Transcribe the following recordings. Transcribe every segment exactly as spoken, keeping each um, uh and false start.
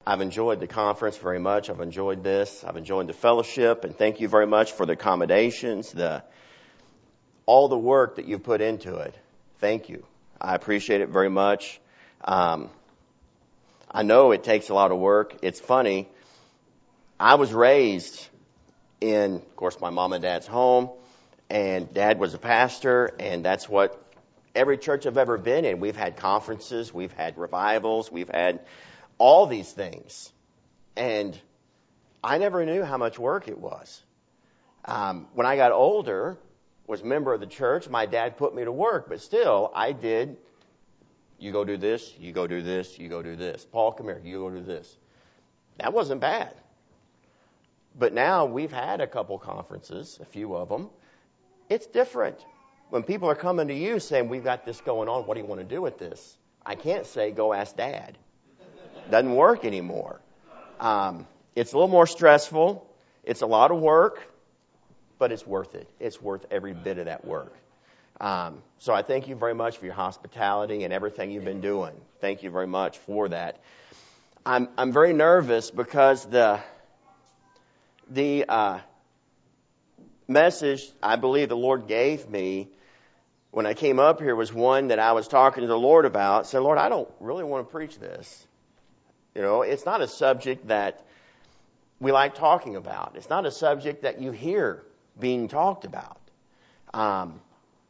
I've enjoyed the conference very much. I've enjoyed this. I've enjoyed the fellowship, and thank you very much for the accommodations, the all the work that you've put into it. Thank you. I appreciate it very much. Um, I know it takes a lot of work. It's funny. I was raised in, of course, my mom and dad's home, and Dad was a pastor, and that's what every church I've ever been in. We've had conferences, we've had revivals, we've had all these things. And I never knew how much work it was. Um, when I got older, was a member of the church, my dad put me to work, but still, I did, you go do this, you go do this, you go do this. Paul, come here, you go do this. That wasn't bad. But now we've had a couple conferences, a few of them. It's different. When people are coming to you saying, we've got this going on, what do you want to do with this? I can't say, go ask Dad. Doesn't work anymore. Um, it's a little more stressful. It's a lot of work, but it's worth it. It's worth every bit of that work. Um, so I thank you very much for your hospitality and everything you've been doing. Thank you very much for that. I'm I'm very nervous because the the uh, message I believe the Lord gave me when I came up here was one that I was talking to the Lord about. I said, Lord, I don't really want to preach this. You know, it's not a subject that we like talking about. It's not a subject that you hear being talked about. Um,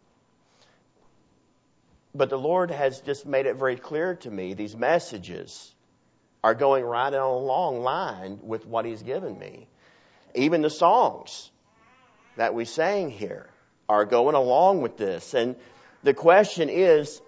but the Lord has just made it very clear to me, these messages are going right on a long line with what He's given me. Even the songs that we sang here are going along with this. And the question is,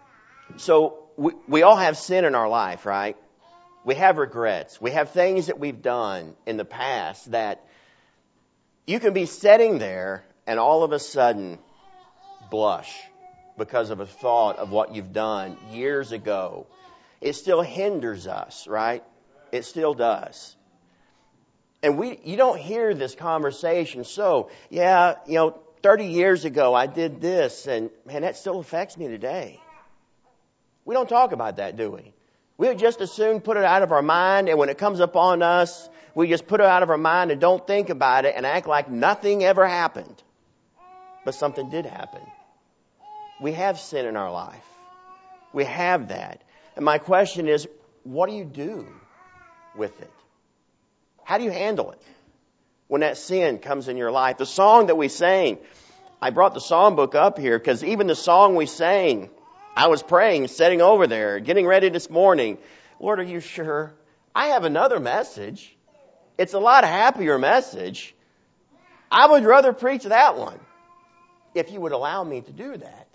so we, we all have sin in our life, right? We have regrets. We have things that we've done in the past that you can be sitting there and all of a sudden blush because of a thought of what you've done years ago. It still hinders us, right? It still does. And we, you don't hear this conversation. So, yeah, you know, thirty years ago I did this, and man, that still affects me today. We don't talk about that, do we? We would just as soon put it out of our mind, and when it comes upon us, we just put it out of our mind and don't think about it and act like nothing ever happened. But something did happen. We have sin in our life. We have that. And my question is, what do you do with it? How do you handle it when that sin comes in your life? The song that we sang, I brought the song book up here because even the song we sang, I was praying, sitting over there, getting ready this morning. Lord, are you sure? I have another message. It's a lot happier message. I would rather preach that one if you would allow me to do that.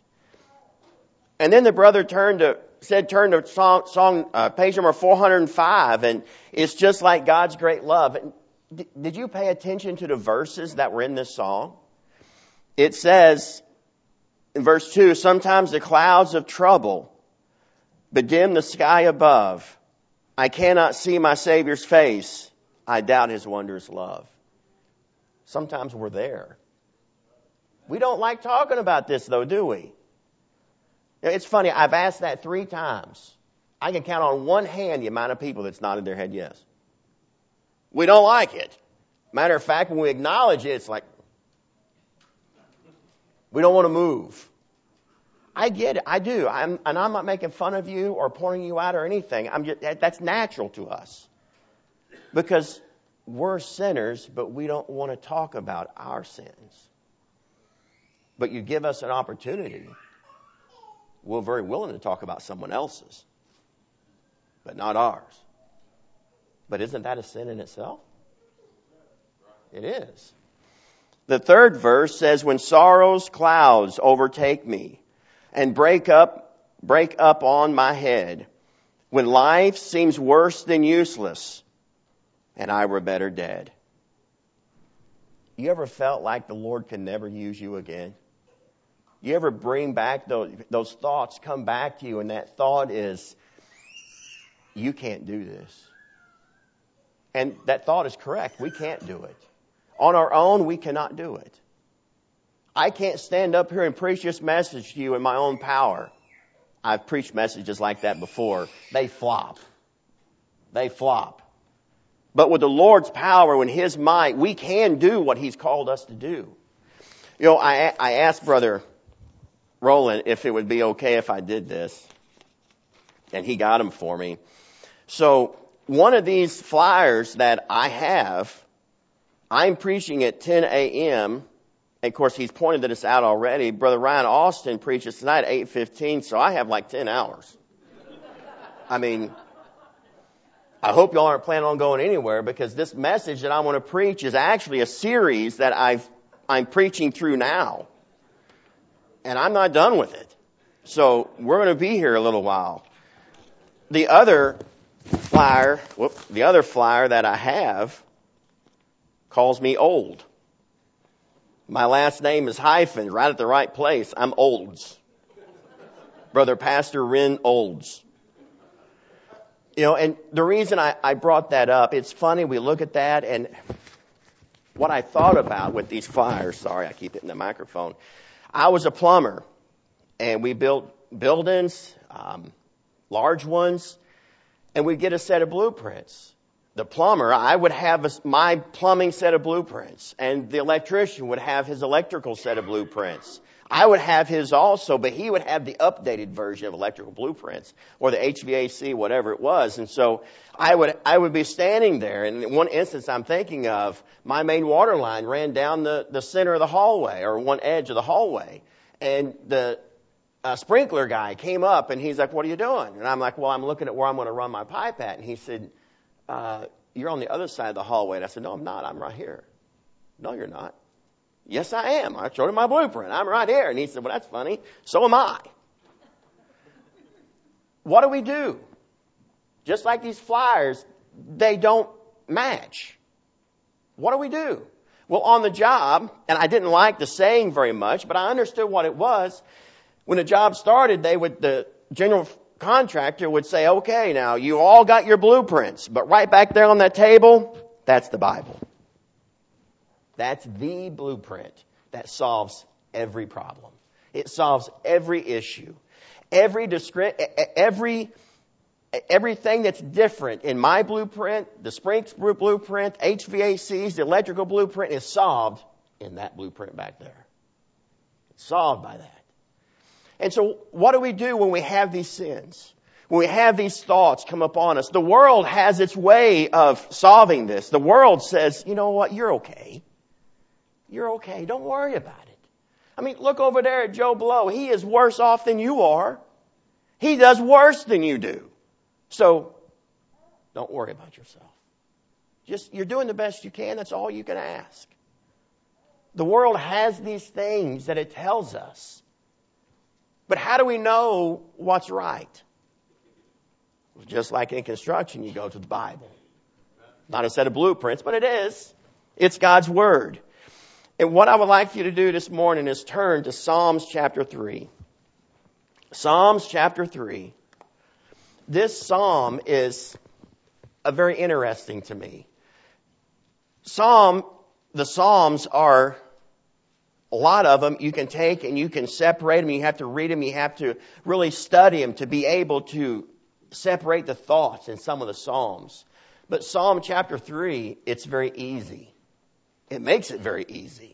And then the brother turned to, said, turn to song, song uh, page number four hundred five, and it's just like God's great love. And d- did you pay attention to the verses that were in this song? It says, in verse two, sometimes the clouds of trouble bedim the sky above. I cannot see my Savior's face. I doubt His wondrous love. Sometimes we're there. We don't like talking about this, though, do we? It's funny. I've asked that three times. I can count on one hand the amount of people that's nodded their head yes. We don't like it. Matter of fact, when we acknowledge it, it's like, we don't want to move. I get it. I do. I'm, and I'm not making fun of you or pointing you out or anything. I'm just, that's natural to us. Because we're sinners, but we don't want to talk about our sins. But you give us an opportunity. We're very willing to talk about someone else's, but not ours. But isn't that a sin in itself? It is. The third verse says, when sorrow's clouds overtake me and break up, break up on my head, when life seems worse than useless and I were better dead. You ever felt like the Lord can never use you again? You ever bring back those, those thoughts come back to you, and that thought is, you can't do this. And that thought is correct. We can't do it. On our own, we cannot do it. I can't stand up here and preach this message to you in my own power. I've preached messages like that before. They flop. They flop. But with the Lord's power and His might, we can do what He's called us to do. You know, I, I asked Brother Roland if it would be okay if I did this, and he got them for me. So one of these flyers that I have, I'm preaching at ten a.m., and of course he's pointed this out already. Brother Ryan Austin preaches tonight at eight fifteen, so I have like ten hours. I mean, I hope y'all aren't planning on going anywhere, because this message that I want to preach is actually a series that I've, I'm preaching through now. And I'm not done with it. So we're going to be here a little while. The other flyer, whoop, the other flyer that I have calls me old. My last name is hyphen, right at the right place. I'm Olds. Brother Pastor Ren Olds. You know, and the reason I, I brought that up, it's funny, we look at that, and what I thought about with these flyers, sorry, I keep hitting the microphone. I was a plumber, and we built buildings, um, large ones, and we'd get a set of blueprints. The plumber, I would have a, my plumbing set of blueprints, and the electrician would have his electrical set of blueprints. I would have his also, but he would have the updated version of electrical blueprints, or the H V A C, whatever it was. And so I would I would be standing there, and in one instance I'm thinking of, my main water line ran down the, the center of the hallway, or one edge of the hallway. And the uh, sprinkler guy came up, and he's like, "What are you doing?" And I'm like, "Well, I'm looking at where I'm going to run my pipe at." And he said, uh, "You're on the other side of the hallway." And I said, "No, I'm not. I'm right here." "No, you're not." "Yes, I am. I showed him my blueprint. I'm right here." And he said, "Well, that's funny. So am I." What do we do? Just like these flyers, they don't match. What do we do? Well, on the job, and I didn't like the saying very much, but I understood what it was. When the job started, they would, the general contractor would say, "Okay, now you all got your blueprints, but right back there on that table, that's the Bible." That's the blueprint that solves every problem. It solves every issue. Every discre- every everything that's different in my blueprint, the Sprinks blueprint, H V A Cs, the electrical blueprint is solved in that blueprint back there. It's solved by that. And so what do we do when we have these sins? When we have these thoughts come upon us? The world has its way of solving this. The world says, "You know what? You're okay. You're okay. Don't worry about it." I mean, look over there at Joe Blow. He is worse off than you are. He does worse than you do. So, don't worry about yourself. Just, you're doing the best you can. That's all you can ask. The world has these things that it tells us. But how do we know what's right? Just like in construction, you go to the Bible. Not a set of blueprints, but it is. It's God's Word. And what I would like you to do this morning is turn to Psalms chapter three. Psalms chapter three. This psalm is a very interesting to me. Psalm, the Psalms are, a lot of them you can take and you can separate them. You have to read them. You have to really study them to be able to separate the thoughts in some of the Psalms. But Psalm chapter three, it's very easy. It makes it very easy.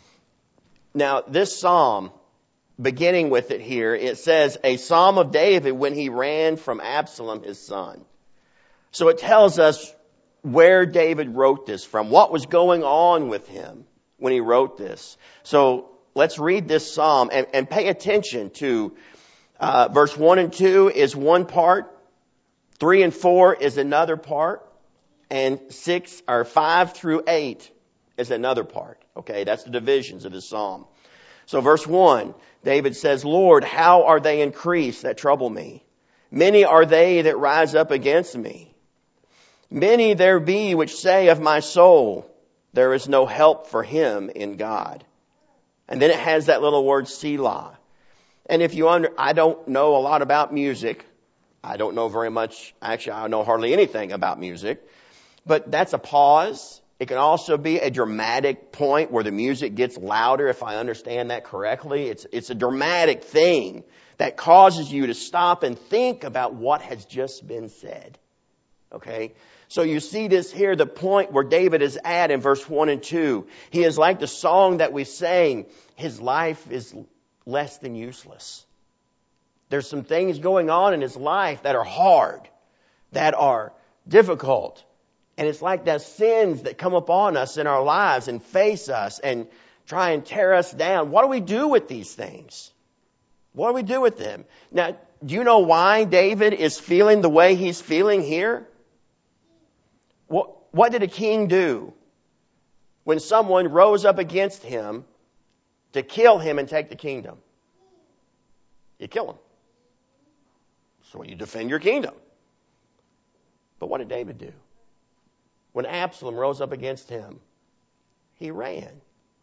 Now, this psalm, beginning with it here, it says, "A psalm of David when he ran from Absalom his son." So it tells us where David wrote this from, what was going on with him when he wrote this. So let's read this psalm and, and pay attention to uh, verse one and two is one part, three and four is another part, and six or five through eight is another part. Okay, that's the divisions of the psalm. So verse one, David says, "Lord, how are they increased that trouble me? Many are they that rise up against me. Many there be which say of my soul, there is no help for him in God." And then it has that little word Selah. And if you under, I don't know a lot about music. I don't know very much. Actually, I know hardly anything about music. But that's a pause. It can also be a dramatic point where the music gets louder, if I understand that correctly. It's, it's a dramatic thing that causes you to stop and think about what has just been said. Okay? So you see this here, the point where David is at in verse one and two. He is like the song that we sang. His life is less than useless. There's some things going on in his life that are hard, that are difficult. And it's like the sins that come upon us in our lives and face us and try and tear us down. What do we do with these things? What do we do with them? Now, do you know why David is feeling the way he's feeling here? What, what did a king do when someone rose up against him to kill him and take the kingdom? You kill him. So you defend your kingdom. But what did David do? When Absalom rose up against him, he ran.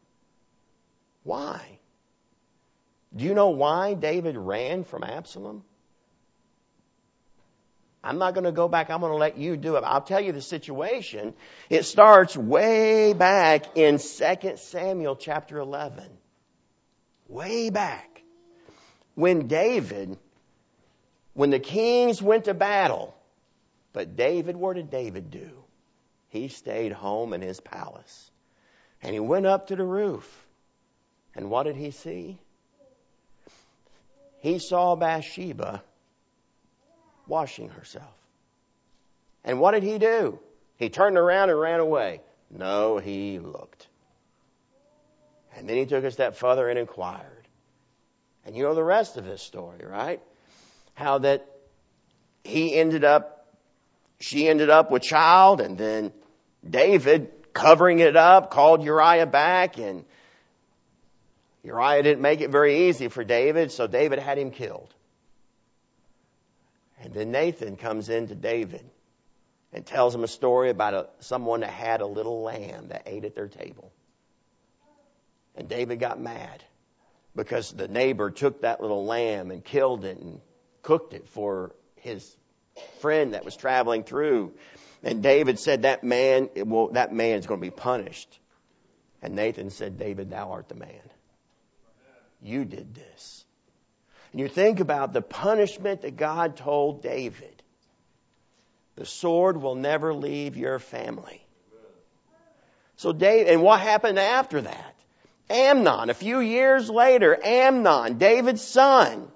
Why? Do you know why David ran from Absalom? I'm not going to go back. I'm going to let you do it. I'll tell you the situation. It starts way back in Second Samuel chapter eleven. Way back. When David, when the kings went to battle, but David, what did David do? He stayed home in his palace. And he went up to the roof. And what did he see? He saw Bathsheba washing herself. And what did he do? He turned around and ran away. No, he looked. And then he took a step further and inquired. And you know the rest of this story, right? How that he ended up, she ended up with child, and then David, covering it up, called Uriah back, and Uriah didn't make it very easy for David, so David had him killed. And then Nathan comes in to David and tells him a story about a, someone that had a little lamb that ate at their table. And David got mad because the neighbor took that little lamb and killed it and cooked it for his friend that was traveling through. And David said, that man, well, that man's going to be punished. And Nathan said, David, thou art the man. You did this. And you think about the punishment that God told David. The sword will never leave your family. So David, and what happened after that? Amnon, a few years later, Amnon, David's son,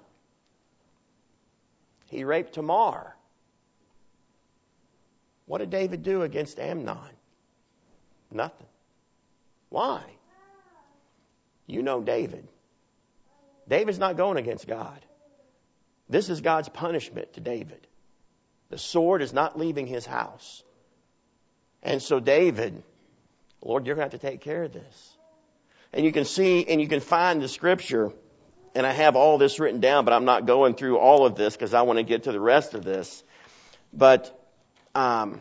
he raped Tamar. What did David do against Amnon? Nothing. Why? You know David. David's not going against God. This is God's punishment to David. The sword is not leaving his house. And so David, Lord, you're going to have to take care of this. And you can see, and you can find the scripture, and I have all this written down, but I'm not going through all of this because I want to get to the rest of this. But um,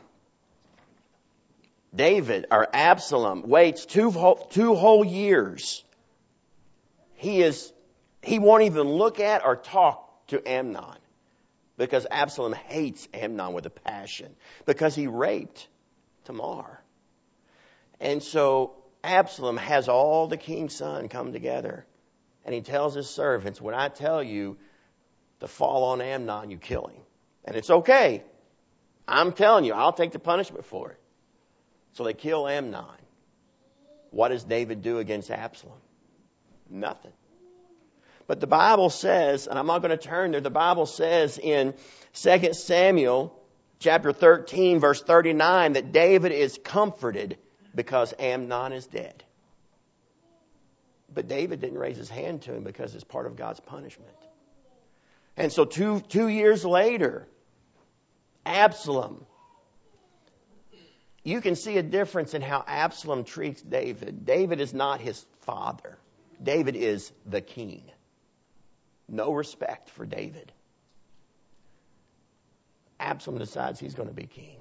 David, or Absalom, waits two whole, two whole years. He is, he won't even look at or talk to Amnon because Absalom hates Amnon with a passion because he raped Tamar. And so Absalom has all the king's son come together, and he tells his servants, when I tell you to fall on Amnon, you kill him. And it's okay. I'm telling you, I'll take the punishment for it. So they kill Amnon. What does David do against Absalom? Nothing. But the Bible says, and I'm not going to turn there, the Bible says in Second Samuel chapter thirteen, verse thirty-nine, that David is comforted because Amnon is dead. But David didn't raise his hand to him because it's part of God's punishment. And so two, two years later, Absalom, you can see a difference in how Absalom treats David. David is not his father. David is the king. No respect for David. Absalom decides he's going to be king.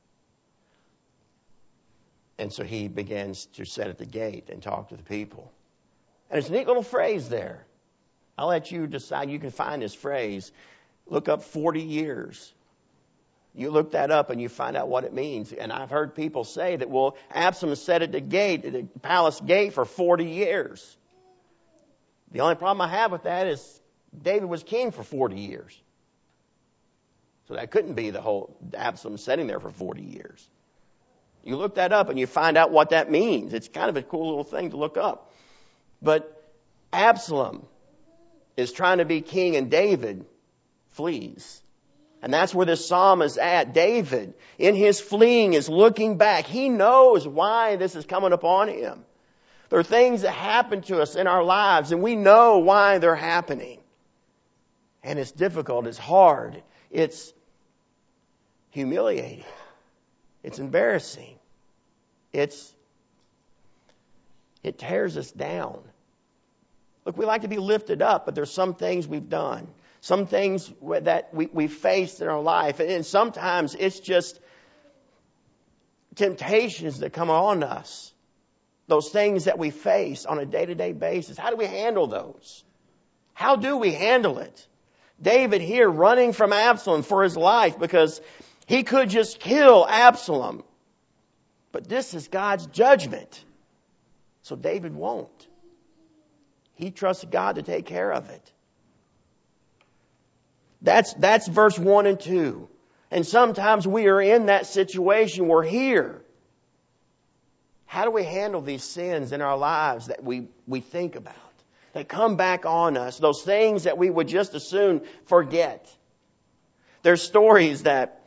And so he begins to sit at the gate and talk to the people. And it's a neat little phrase there. I'll let you decide. You can find this phrase. Look up forty years. You look that up and you find out what it means. And I've heard people say that, well, Absalom sat at the gate, at the palace gate for forty years. The only problem I have with that is David was king for forty years. So that couldn't be the whole Absalom sitting there for forty years. You look that up and you find out what that means. It's kind of a cool little thing to look up. But Absalom is trying to be king and David flees. And that's where this psalm is at. David, in his fleeing, is looking back. He knows why this is coming upon him. There are things that happen to us in our lives, and we know why they're happening. And it's difficult. It's hard. It's humiliating. It's embarrassing. It's, it tears us down. Look, we like to be lifted up, but there's some things we've done. Some things that we, we faced in our life. And sometimes it's just temptations that come on us. Those things that we face on a day-to-day basis. How do we handle those? How do we handle it? David here running from Absalom for his life because he could just kill Absalom. But this is God's judgment. So David won't. He trusts God to take care of it. That's, that's verse one and two. And sometimes we are in that situation. We're here. How do we handle these sins in our lives that we, we think about? That come back on us. Those things that we would just as soon forget. There's stories that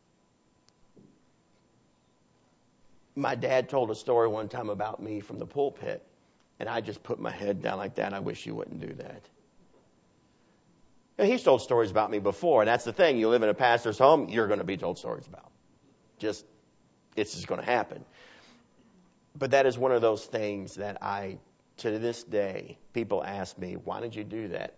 my dad told a story one time about me from the pulpit. And I just put my head down like that. I wish you wouldn't do that. And he's told stories about me before. And that's the thing. You live in a pastor's home, you're going to be told stories about. Just, it's just going to happen. But that is one of those things that I, to this day, people ask me, why did you do that?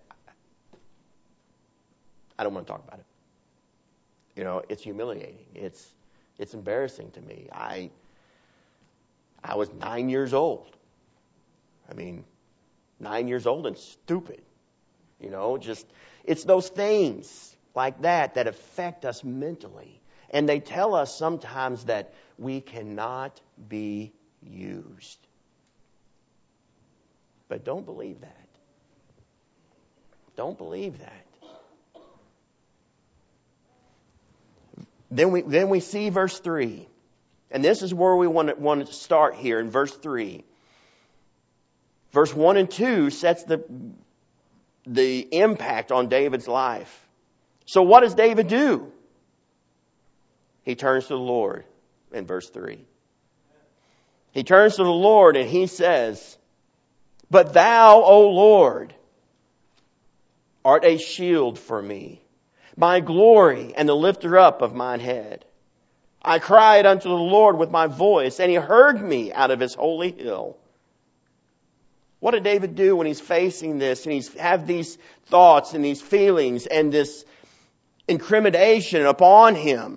I don't want to talk about it. You know, it's humiliating. It's, it's embarrassing to me. I, I was nine years old. I mean, nine years old and stupid. You know, just, it's those things like that that affect us mentally. And they tell us sometimes that we cannot be used. But don't believe that. Don't believe that. Then we, then we see verse three. And this is where we want to, want to start here in verse three. Verse one and two sets the, the impact on David's life. So what does David do? He turns to the Lord in verse three. He turns to the Lord and he says, "But thou, O Lord, art a shield for me, my glory and the lifter up of mine head. I cried unto the Lord with my voice, and he heard me out of his holy hill." What did David do when he's facing this and he's have these thoughts and these feelings and this incrimination upon him?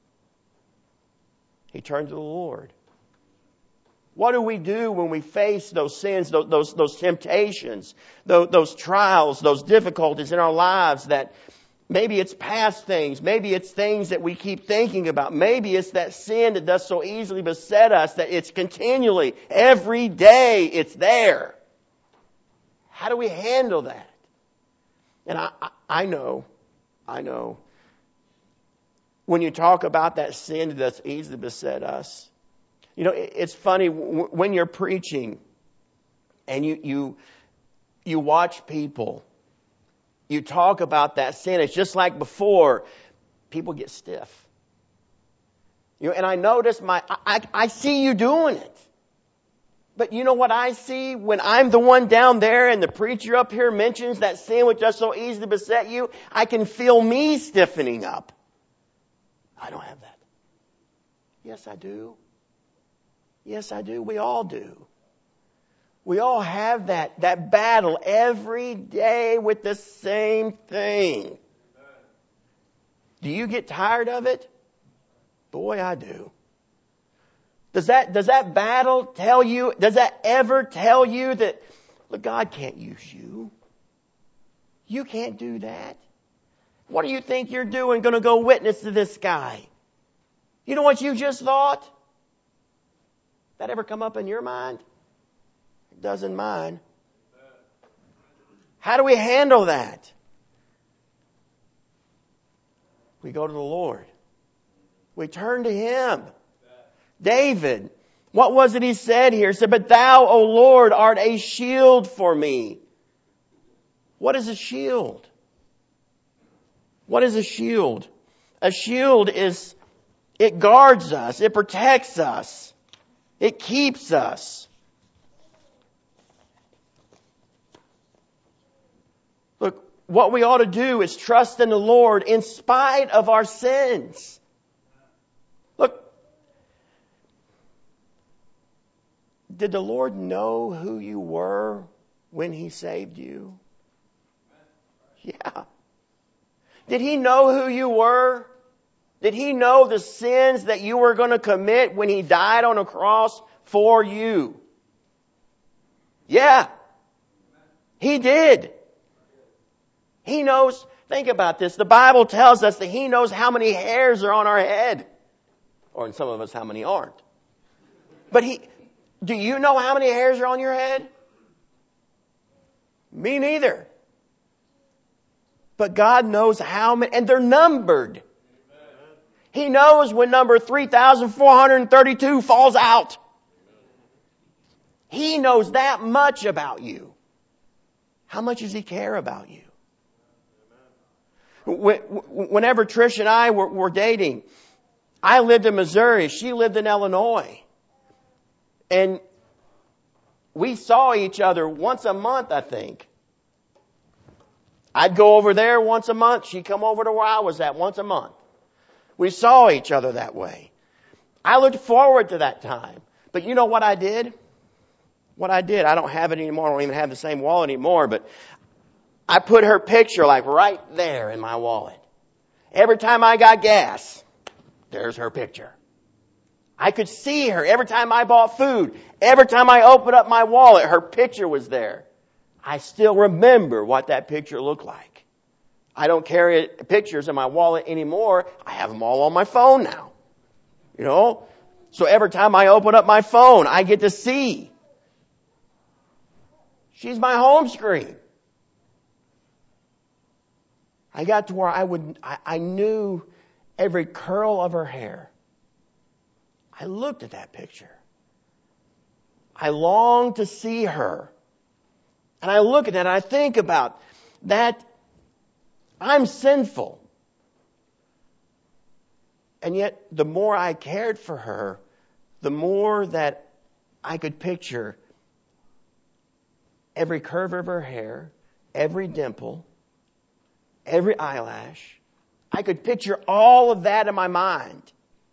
He turned to the Lord. What do we do when we face those sins, those, those, those temptations, those, those trials, those difficulties in our lives that maybe it's past things, maybe it's things that we keep thinking about, maybe it's that sin that does so easily beset us that it's continually, every day it's there. How do we handle that? And I, I, I know, I know, when you talk about that sin that does easily beset us, you know, it, it's funny w- when you're preaching and you, you, you watch people, you talk about that sin. It's just like before, people get stiff. You know, and I notice my, I, I see you doing it. But you know what I see when I'm the one down there and the preacher up here mentions that sin which does so easily beset you? I can feel me stiffening up. I don't have that. Yes, I do. Yes, I do. We all do. We all have that, that battle every day with the same thing. Do you get tired of it? Boy, I do. Does that, does that battle tell you, does that ever tell you that, look, God can't use you? You can't do that. What do you think you're doing going to go witness to this guy? You know what you just thought? That ever come up in your mind? It does in mine. How do we handle that? We go to the Lord. We turn to Him. David, what was it he said here? He said, but thou, O Lord, art a shield for me. What is a shield? What is a shield? A shield is, it guards us. It protects us. It keeps us. Look, what we ought to do is trust in the Lord in spite of our sins. Look, did the Lord know who you were when He saved you? Yeah. Did He know who you were? Did He know the sins that you were going to commit when He died on a cross for you? Yeah. He did. He knows, think about this, the Bible tells us that He knows how many hairs are on our head. Or in some of us, how many aren't. But He, do you know how many hairs are on your head? Me neither. But God knows how many, and they're numbered. He knows when number three thousand four hundred thirty-two falls out. He knows that much about you. How much does He care about you? Whenever Trish and I were, were dating, I lived in Missouri. She lived in Illinois. And we saw each other once a month, I think. I'd go over there once a month. She'd come over to where I was at once a month. We saw each other that way. I looked forward to that time. But you know what I did? What I did, I don't have it anymore. I don't even have the same wallet anymore. But I put her picture like right there in my wallet. Every time I got gas, there's her picture. I could see her every time I bought food. Every time I opened up my wallet, her picture was there. I still remember what that picture looked like. I don't carry pictures in my wallet anymore. I have them all on my phone now. You know? So every time I open up my phone, I get to see. She's my home screen. I got to where I would, I, I knew every curl of her hair. I looked at that picture. I longed to see her. And I look at that and I think about that. I'm sinful. And yet, the more I cared for her, the more that I could picture every curve of her hair, every dimple, every eyelash. I could picture all of that in my mind.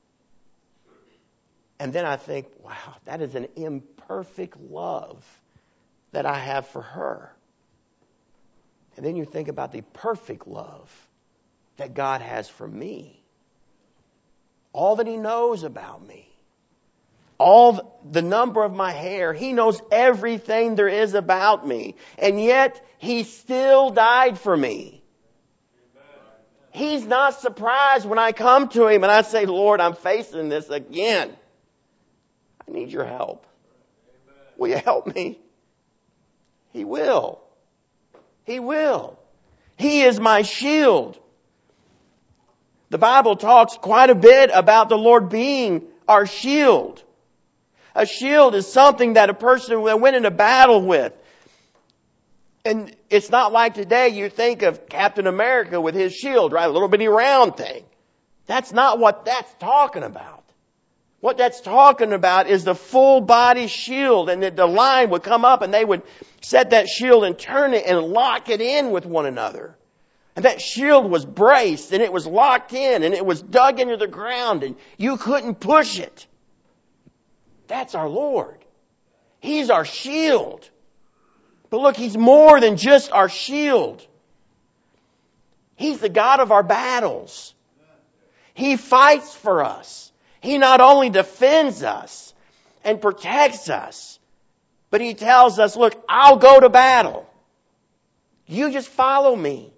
And then I think, wow, that is an imperfect love that I have for her. And then you think about the perfect love that God has for me. All that He knows about me. All the number of my hair. He knows everything there is about me. And yet, He still died for me. He's not surprised when I come to Him and I say, Lord, I'm facing this again. I need your help. Will you help me? He will. He will. He is my shield. The Bible talks quite a bit about the Lord being our shield. A shield is something that a person went into battle with. And it's not like today you think of Captain America with his shield, right? A little bitty round thing. That's not what that's talking about. What that's talking about is the full body shield, and that the line would come up and they would set that shield and turn it and lock it in with one another. And that shield was braced and it was locked in and it was dug into the ground and you couldn't push it. That's our Lord. He's our shield. But look, He's more than just our shield. He's the God of our battles. He fights for us. He not only defends us and protects us, but He tells us, look, I'll go to battle. You just follow me.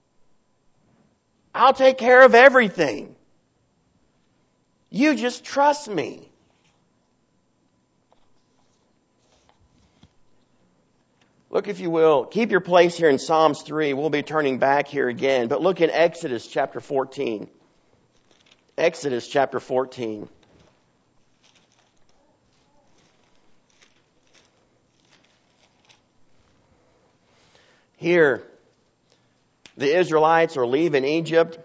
I'll take care of everything. You just trust me. Look, if you will, keep your place here in Psalms three. We'll be turning back here again. But look in Exodus chapter fourteen. Exodus chapter fourteen. Here, the Israelites are leaving Egypt.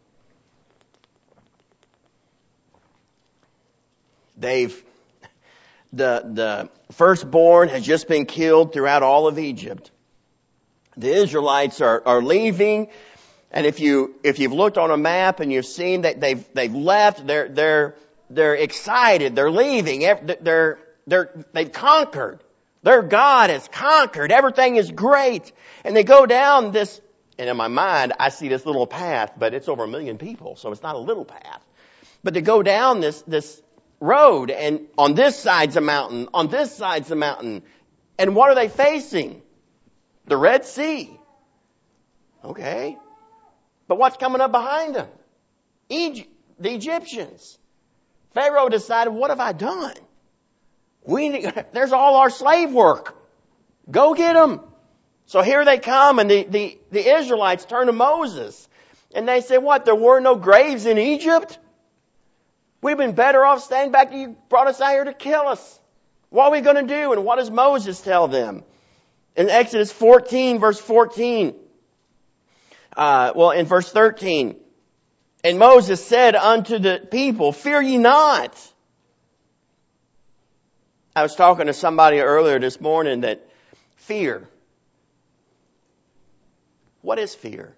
They've, the, the firstborn has just been killed throughout all of Egypt. The Israelites are, are leaving. And if you, if you've looked on a map and you've seen that they've, they've left, they're, they're, they're excited. They're leaving. They're, they're, they've conquered. Their God has conquered. Everything is great. And they go down this, and in my mind, I see this little path, but it's over a million people, so it's not a little path. But they go down this, this road, and on this side's a mountain, on this side's a mountain. And what are they facing? The Red Sea. Okay. But what's coming up behind them? Egypt, the Egyptians. Pharaoh decided, what have I done? We, there's all our slave work. Go get them. So here they come, and the, the, the Israelites turn to Moses. And they say, what, there were no graves in Egypt? We've been better off staying back. You brought us out here to kill us. What are we going to do? And what does Moses tell them? In Exodus fourteen, verse fourteen, uh, well, in verse thirteen, and Moses said unto the people, fear ye not. I was talking to somebody earlier this morning that fear. What is fear?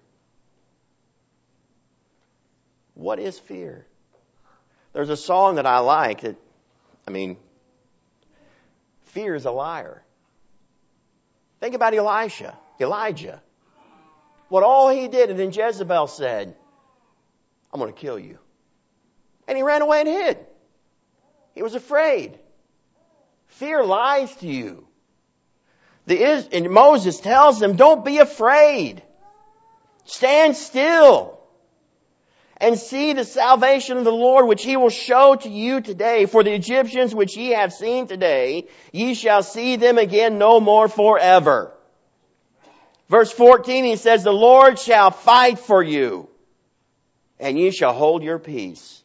What is fear? There's a song that I like that, I mean, fear is a liar. Think about Elisha, Elijah. What all he did, and then Jezebel said, I'm going to kill you. And he ran away and hid. He was afraid. Fear lies to you. The, and Moses tells them, don't be afraid. Stand still and see the salvation of the Lord, which he will show to you today. For the Egyptians which ye have seen today, ye shall see them again no more forever. Verse fourteen, he says, the Lord shall fight for you, and ye shall hold your peace.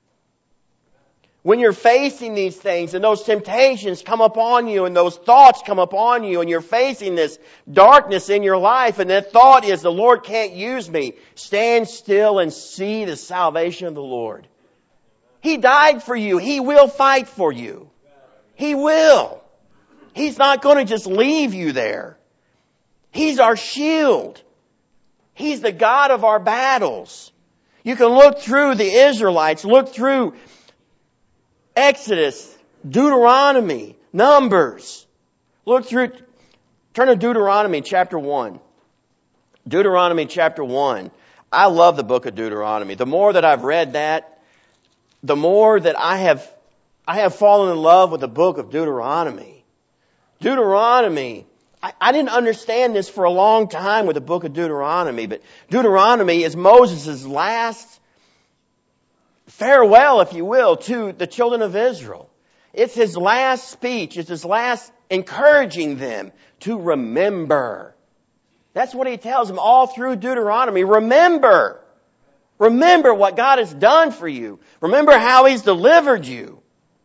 When you're facing these things and those temptations come upon you and those thoughts come upon you and you're facing this darkness in your life and that thought is, the Lord can't use me, stand still and see the salvation of the Lord. He died for you. He will fight for you. He will. He's not going to just leave you there. He's our shield. He's the God of our battles. You can look through the Israelites, look through Exodus, Deuteronomy, Numbers. Look through, turn to Deuteronomy chapter one. Deuteronomy chapter one. I love the book of Deuteronomy. The more that I've read that, the more that I have, I have fallen in love with the book of Deuteronomy. Deuteronomy, I, I didn't understand this for a long time with the book of Deuteronomy, but Deuteronomy is Moses' last farewell, if you will, to the children of Israel. It's his last speech. It's his last encouraging them to remember. That's what he tells them all through Deuteronomy. Remember. Remember what God has done for you. Remember how he's delivered you.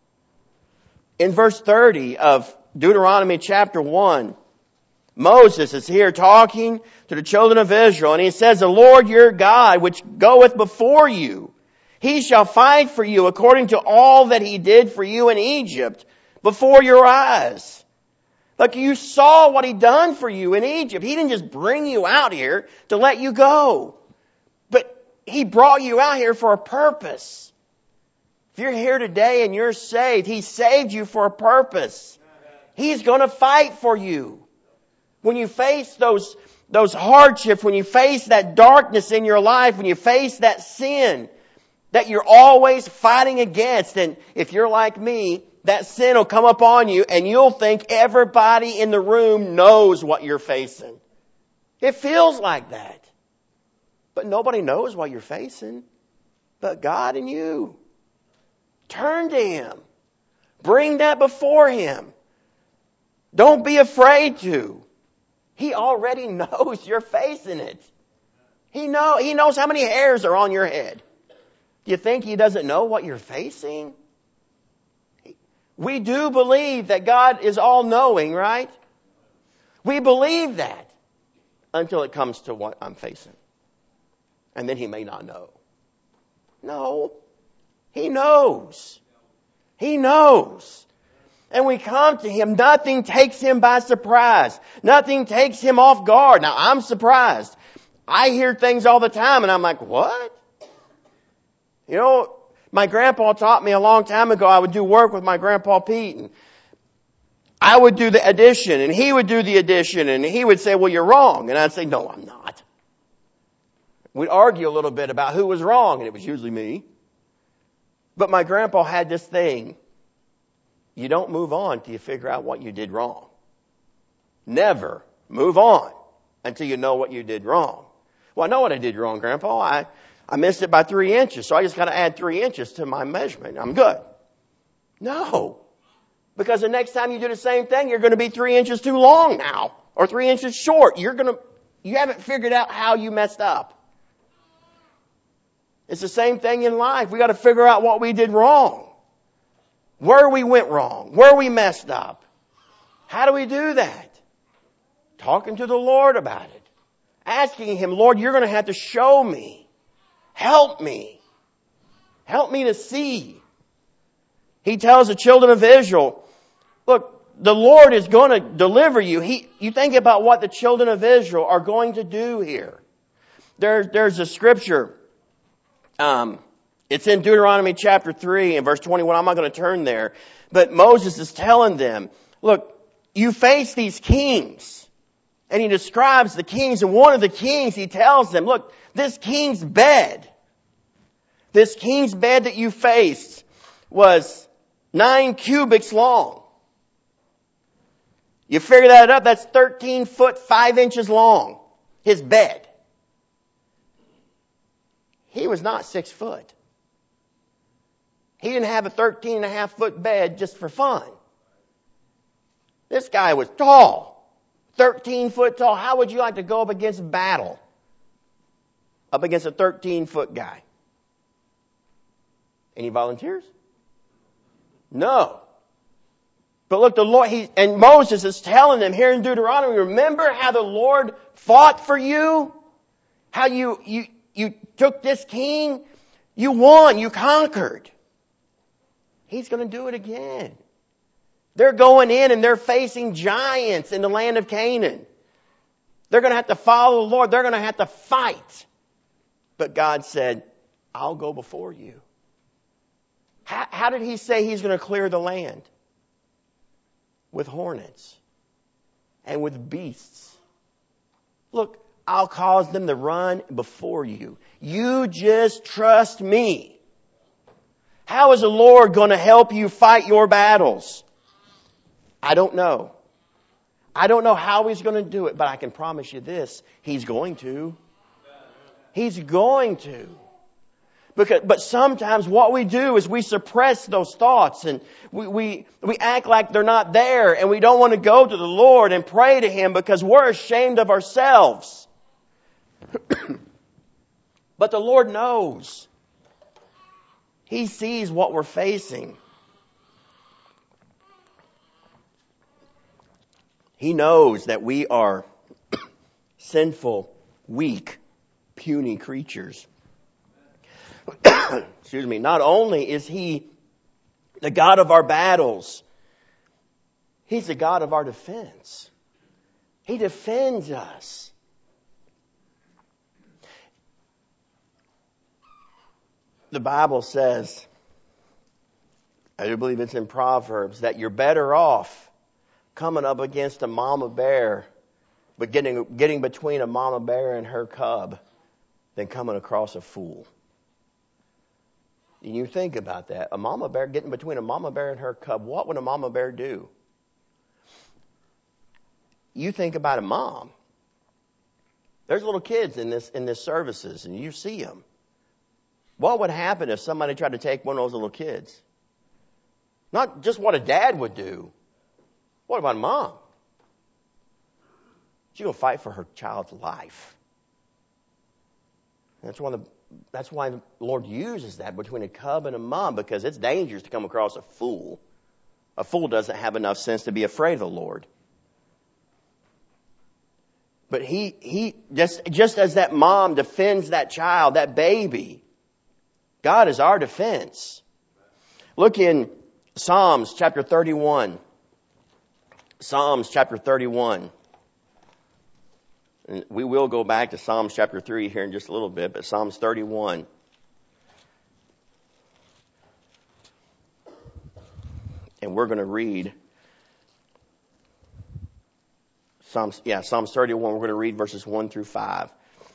In verse thirty of Deuteronomy chapter one, Moses is here talking to the children of Israel, and he says, the Lord your God, which goeth before you, he shall fight for you according to all that he did for you in Egypt before your eyes. Look, you saw what he done for you in Egypt. He didn't just bring you out here to let you go. But he brought you out here for a purpose. If you're here today and you're saved, he saved you for a purpose. He's going to fight for you. When you face those, those hardships, when you face that darkness in your life, when you face that sin that you're always fighting against. And if you're like me, that sin will come upon you and you'll think everybody in the room knows what you're facing. It feels like that. But nobody knows what you're facing but God and you. Turn to him. Bring that before him. Don't be afraid to. He already knows you're facing it. He know, he knows how many hairs are on your head. Do you think He doesn't know what you're facing? We do believe that God is all-knowing, right? We believe that until it comes to what I'm facing. And then He may not know. No. He knows. He knows. And we come to Him. Nothing takes Him by surprise. Nothing takes Him off guard. Now, I'm surprised. I hear things all the time and I'm like, what? You know, my grandpa taught me a long time ago, I would do work with my grandpa Pete, and I would do the addition and he would do the addition, and he would say, well, you're wrong. And I'd say, no, I'm not. We'd argue a little bit about who was wrong, and it was usually me. But my grandpa had this thing. You don't move on till you figure out what you did wrong. Never move on until you know what you did wrong. Well, I know what I did wrong, Grandpa. I, I missed it by three inches, so I just got to add three inches to my measurement. I'm good. No. Because the next time you do the same thing, you're going to be three inches too long now, or three inches short. You're going to, you haven't figured out how you messed up. It's the same thing in life. We got to figure out what we did wrong. Where we went wrong. Where we messed up. How do we do that? Talking to the Lord about it. Asking Him, Lord, you're going to have to show me. Help me. Help me to see. He tells the children of Israel, look, the Lord is going to deliver you. He, you think about what the children of Israel are going to do here. There, there's a scripture. Um, it's in Deuteronomy chapter three and verse twenty-one. I'm not going to turn there. But Moses is telling them, look, you face these kings. And he describes the kings. And one of the kings, he tells them, look, this king's bed, this king's bed that you faced was nine cubits long. You figure that up, that's thirteen foot, five inches long. His bed. He was not six foot. He didn't have a thirteen and a half foot bed just for fun. This guy was tall. thirteen foot tall. How would you like to go up against battle? Up against a thirteen foot guy? Any volunteers? No. But look, the Lord, he, and Moses is telling them here in Deuteronomy, remember how the Lord fought for you? How you, you, you took this king? You won, you conquered. He's going to do it again. They're going in and they're facing giants in the land of Canaan. They're going to have to follow the Lord. They're going to have to fight. But God said, I'll go before you. How, how did He say He's going to clear the land? With hornets and with beasts. Look, I'll cause them to run before you. You just trust me. How is the Lord going to help you fight your battles? I don't know. I don't know how He's going to do it, but I can promise you this. He's going to. He's going to. Because, but sometimes what we do is we suppress those thoughts and we, we, we act like they're not there, and we don't want to go to the Lord and pray to Him because we're ashamed of ourselves. But the Lord knows. He sees what we're facing. He knows that we are sinful, weak, puny creatures. Excuse me. Not only is He the God of our battles, He's the God of our defense. He defends us. The Bible says, I do believe it's in Proverbs, that you're better off coming up against a mama bear, but getting, getting between a mama bear and her cub than coming across a fool. And you think about that. A mama bear, getting between a mama bear and her cub, what would a mama bear do? You think about a mom. There's little kids in this, in this services, and you see them. What would happen if somebody tried to take one of those little kids? Not just what a dad would do. What about a mom? She's going to fight for her child's life. That's one of the that's why the Lord uses that between a cub and a mom, because it's dangerous to come across a fool. A fool doesn't have enough sense to be afraid of the Lord. But he, he, just, just as that mom defends that child, that baby, God is our defense. Look in Psalms chapter thirty-one. Psalms chapter thirty-one. And we will go back to Psalms chapter three here in just a little bit, but Psalms thirty-one. And we're going to read Psalms, yeah, Psalms thirty-one. We're going to read verses one through five.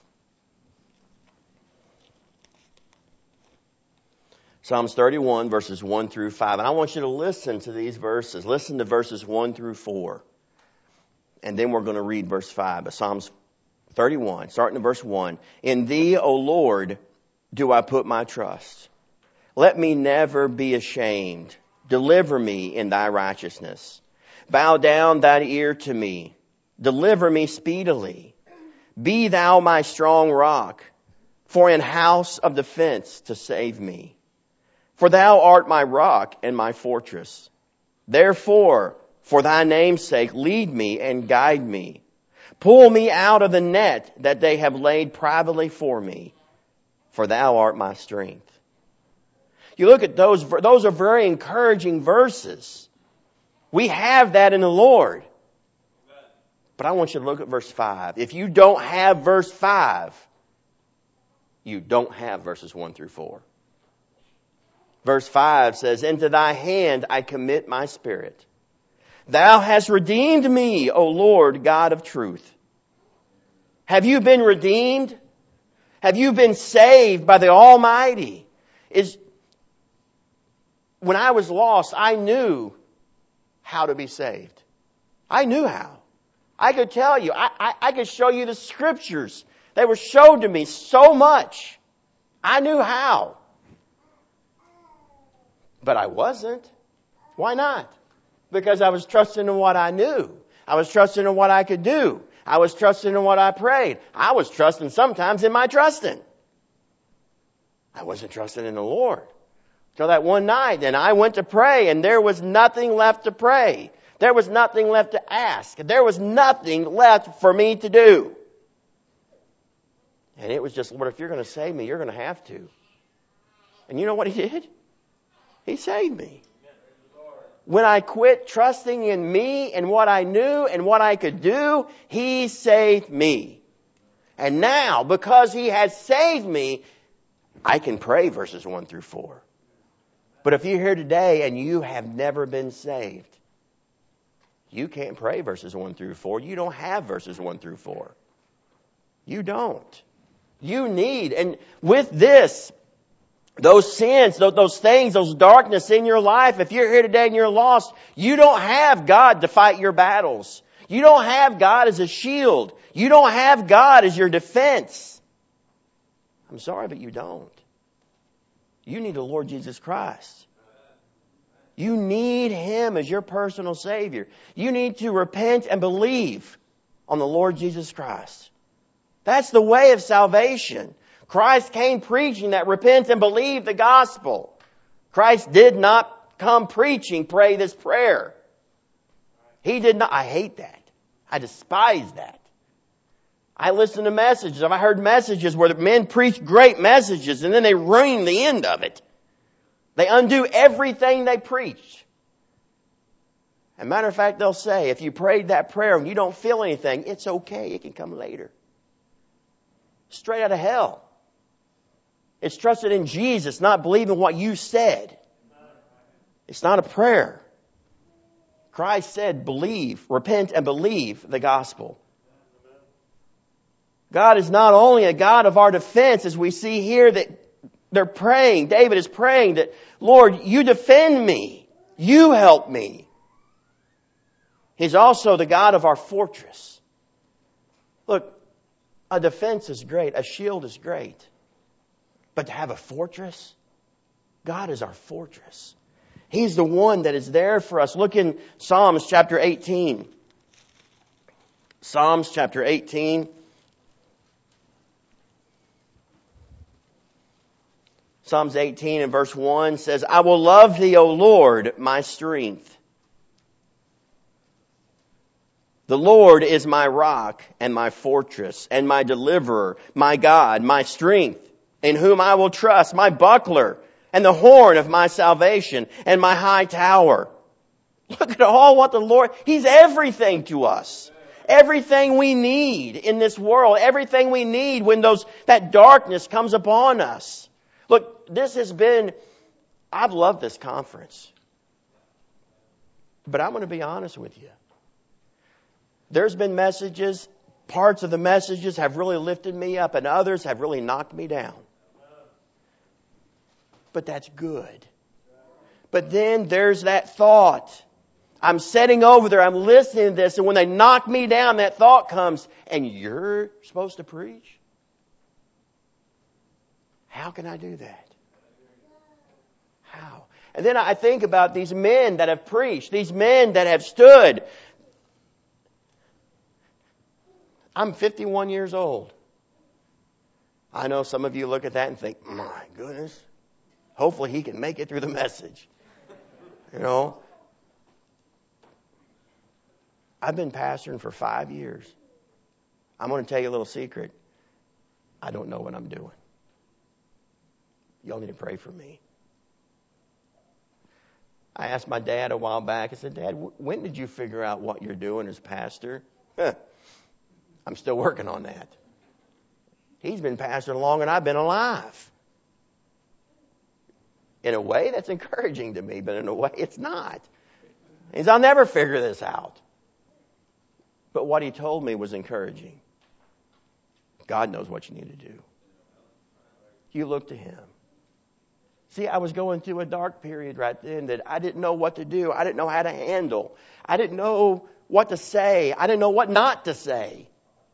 Psalms thirty-one, verses one through five. And I want you to listen to these verses. Listen to verses one through four. And then we're going to read verse five. But Psalms thirty-one, starting in verse one. In thee, O Lord, do I put my trust. Let me never be ashamed. Deliver me in thy righteousness. Bow down thine ear to me. Deliver me speedily. Be thou my strong rock, for an house of defense to save me. For thou art my rock and my fortress. Therefore, for thy name's sake, lead me and guide me. Pull me out of the net that they have laid privately for me, for thou art my strength. You look at those, those are very encouraging verses. We have that in the Lord. But I want you to look at verse five. If you don't have verse five, you don't have verses one through four. Verse five says, into thy hand I commit my spirit. Thou hast redeemed me, O Lord, God of truth. Have you been redeemed? Have you been saved by the Almighty? Is, when I was lost, I knew how to be saved. I knew how. I could tell you. I, I, I could show you the scriptures. They were showed to me so much. I knew how. But I wasn't. Why not? Because I was trusting in what I knew. I was trusting in what I could do. I was trusting in what I prayed. I was trusting sometimes in my trusting. I wasn't trusting in the Lord. Till that one night, and I went to pray, and there was nothing left to pray. There was nothing left to ask. There was nothing left for me to do. And it was just, Lord, if you're going to save me, you're going to have to. And you know what He did? He saved me. When I quit trusting in me and what I knew and what I could do, He saved me. And now, because He has saved me, I can pray verses one through four. But if you're here today and you have never been saved, you can't pray verses one through four. You don't have verses one through four. You don't. You need, and with this, those sins, those things, those darkness in your life, if you're here today and you're lost, you don't have God to fight your battles. You don't have God as a shield. You don't have God as your defense. I'm sorry, but you don't. You need the Lord Jesus Christ. You need Him as your personal Savior. You need to repent and believe on the Lord Jesus Christ. That's the way of salvation. Christ came preaching that repent and believe the gospel. Christ did not come preaching, pray this prayer. He did not. I hate that. I despise that. I listen to messages. I've heard messages where the men preach great messages and then they ruin the end of it. They undo everything they preach. As a matter of fact, they'll say, if you prayed that prayer and you don't feel anything, it's okay. It can come later. Straight out of hell. It's trusted in Jesus, not believing what you said. It's not a prayer. Christ said, believe, repent and believe the gospel. God is not only a God of our defense, as we see here that they're praying, David is praying that, Lord, you defend me. You help me. He's also the God of our fortress. Look, a defense is great. A shield is great. But to have a fortress, God is our fortress. He's the one that is there for us. Look in Psalms chapter eighteen. Psalms chapter eighteen. Psalms eighteen and verse one says, I will love thee, O Lord, my strength. The Lord is my rock and my fortress and my deliverer, my God, my strength, in whom I will trust, my buckler and the horn of my salvation and my high tower. Look at all what the Lord, He's everything to us. Everything we need in this world, everything we need when those, that darkness comes upon us. Look, this has been, I've loved this conference. But I'm going to be honest with you. There's been messages, parts of the messages have really lifted me up and others have really knocked me down. But that's good. But then there's that thought. I'm sitting over there, I'm listening to this, and when they knock me down, that thought comes, and you're supposed to preach? How can I do that? How? And then I think about these men that have preached, these men that have stood. I'm fifty-one years old. I know some of you look at that and think, my goodness, hopefully he can make it through the message. You know, I've been pastoring for five years. I'm going to tell you a little secret. I don't know what I'm doing. Y'all need to pray for me. I asked my dad a while back, I said, Dad, when did you figure out what you're doing as pastor? Huh. I'm still working on that. He's been pastoring longer than I've been alive. In a way, that's encouraging to me, but in a way, it's not. He says, I'll never figure this out. But what he told me was encouraging. God knows what you need to do. You look to Him. See, I was going through a dark period right then that I didn't know what to do. I didn't know how to handle. I didn't know what to say. I didn't know what not to say.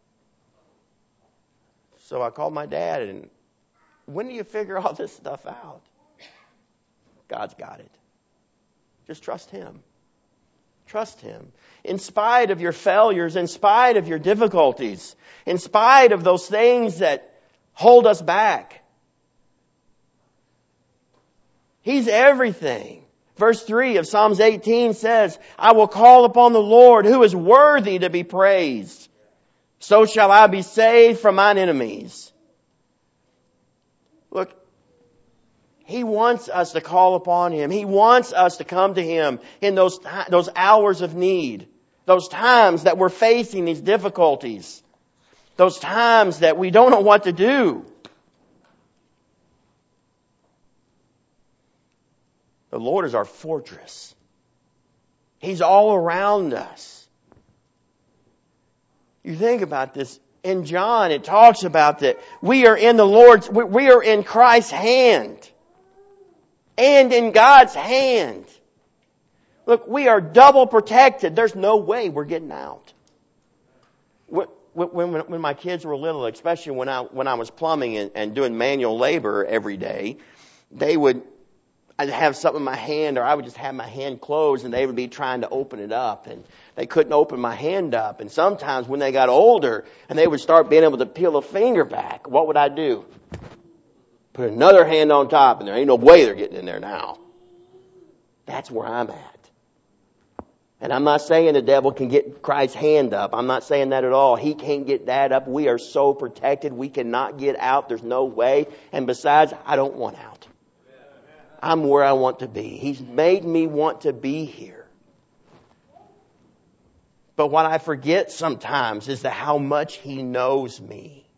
So I called my dad and, when do you figure all this stuff out? God's got it. Just trust Him. Trust Him. In spite of your failures, in spite of your difficulties, in spite of those things that hold us back, He's everything. Verse three of Psalms eighteen says, I will call upon the Lord who is worthy to be praised. So shall I be saved from mine enemies. Look, He wants us to call upon Him. He wants us to come to Him in those, those hours of need. Those times that we're facing these difficulties. Those times that we don't know what to do. The Lord is our fortress. He's all around us. You think about this. In John, it talks about that we are in the Lord's, we are in Christ's hand. And in God's hand. Look, we are double protected. There's no way we're getting out. When, when, when my kids were little, especially when I, when I was plumbing and, and doing manual labor every day, they would, I'd have something in my hand, or I would just have my hand closed and they would be trying to open it up, and they couldn't open my hand up. And sometimes when they got older and they would start being able to peel a finger back, what would I do? Put another hand on top, and there ain't no way they're getting in there now. That's where I'm at. And I'm not saying the devil can get Christ's hand up. I'm not saying that at all. He can't get that up. We are so protected. We cannot get out. There's no way. And besides, I don't want out. I'm where I want to be. He's made me want to be here. But what I forget sometimes is that how much He knows me.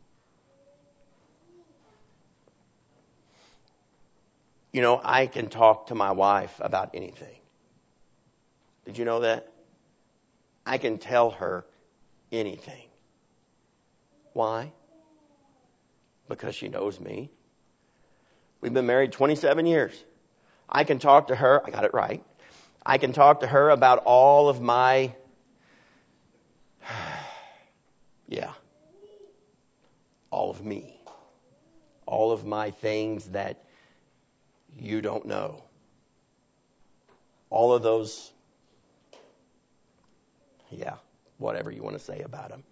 You know, I can talk to my wife about anything. Did you know that? I can tell her anything. Why? Because she knows me. We've been married twenty-seven years. I can talk to her, I got it right. I can talk to her about all of my, yeah, all of me. All of my things that you don't know. All of those, yeah, whatever you want to say about them.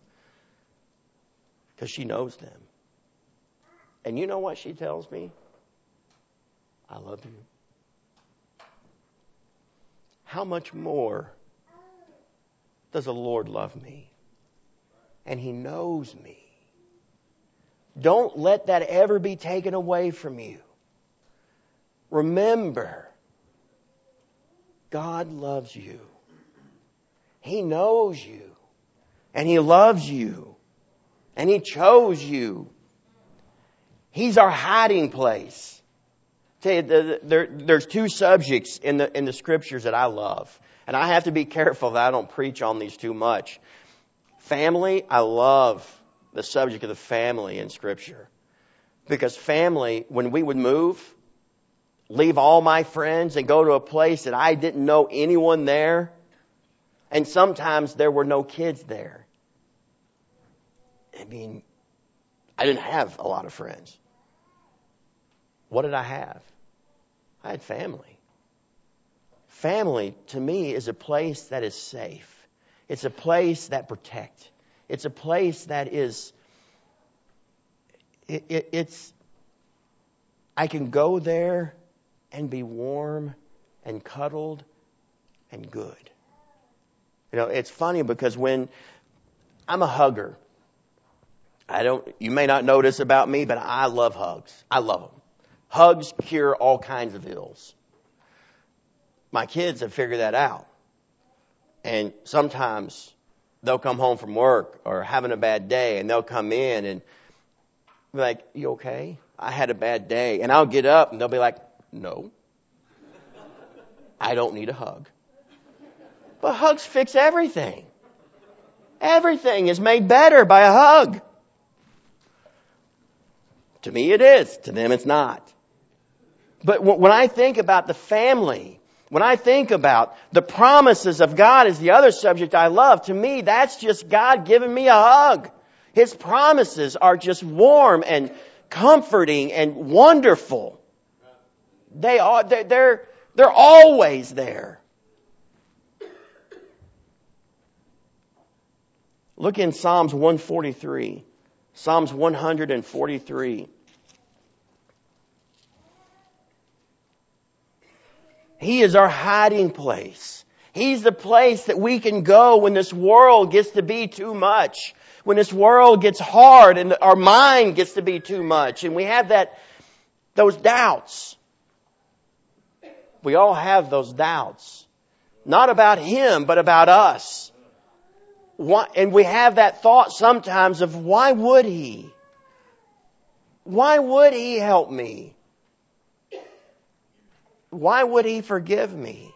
Because she knows them. And you know what she tells me? I love you. How much more does the Lord love me? And He knows me. Don't let that ever be taken away from you. Remember, God loves you. He knows you. And He loves you. And He chose you. He's our hiding place. Tell you, there, there's two subjects in the in the scriptures that I love. And I have to be careful that I don't preach on these too much. Family, I love the subject of the family in Scripture. Because family, when we would move, leave all my friends and go to a place that I didn't know anyone there, and sometimes there were no kids there. I mean, I didn't have a lot of friends. What did I have? I had family. Family, to me, is a place that is safe. It's a place that protects. It's a place that is, it, it, it's, I can go there and be warm and cuddled and good. You know, it's funny because when I'm a hugger, I don't, you may not know this about me, but I love hugs. I love them. Hugs cure all kinds of ills. My kids have figured that out. And sometimes they'll come home from work or having a bad day and they'll come in and be like, you okay? I had a bad day. And I'll get up and they'll be like, no, I don't need a hug. But hugs fix everything. Everything is made better by a hug. To me it is. To them it's not. But when I think about the family, when I think about the promises of God is the other subject I love, to me that's just God giving me a hug. His promises are just warm and comforting and wonderful. They are, they're, they're, they're always there. Look in Psalms one forty-three. Psalms one forty-three. He is our hiding place. He's the place that we can go when this world gets to be too much. When this world gets hard and our mind gets to be too much. And we have that, those doubts. We all have those doubts. Not about Him, but about us. Why, and we have that thought sometimes of why would He? Why would He help me? Why would He forgive me?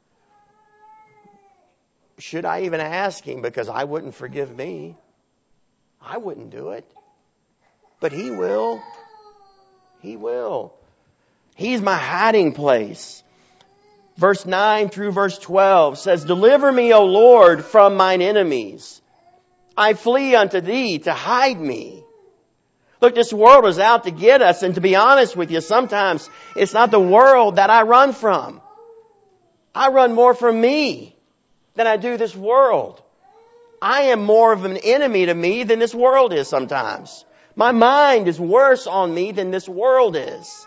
Should I even ask Him? Because I wouldn't forgive me. I wouldn't do it. But He will. He will. He's my hiding place. Verse nine through verse twelve says, deliver me, O Lord, from mine enemies. I flee unto Thee to hide me. Look, this world is out to get us. And to be honest with you, sometimes it's not the world that I run from. I run more from me than I do this world. I am more of an enemy to me than this world is sometimes. My mind is worse on me than this world is.